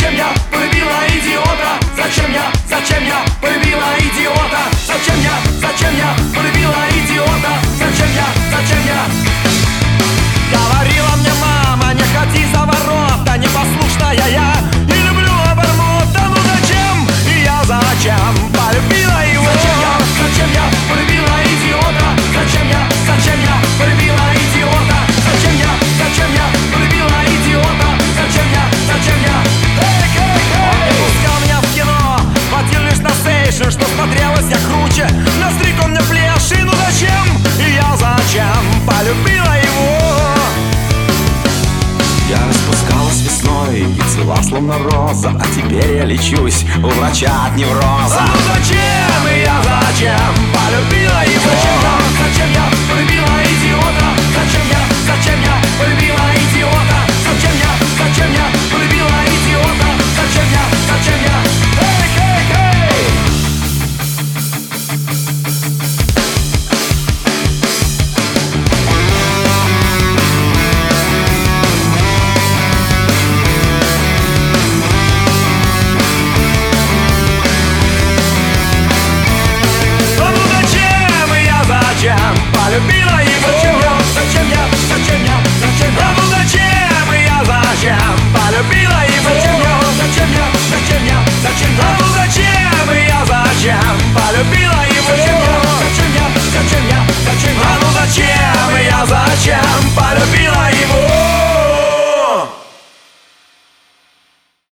зачем я полюбила идиота? Зачем я полюбила идиота? Зачем я полюбила идиота? Зачем я? Говорила мне мама, не ходи за ворота, непослушная я не люблю обормота. Ну зачем? И я зачем полюбила его? Зачем я полюбила идиота? Зачем я полюбила идиота? Зачем я полюбила идиота? Зачем я? Он не пускал меня в кино, водил лишь на сейшн, что смотрелось я круче. Настриг он мне плеши, ну зачем? И я зачем полюбила его? Я распускалась весной и цвела словно роза, а теперь я лечусь у врача от невроза. Ну зачем? И я зачем полюбила его?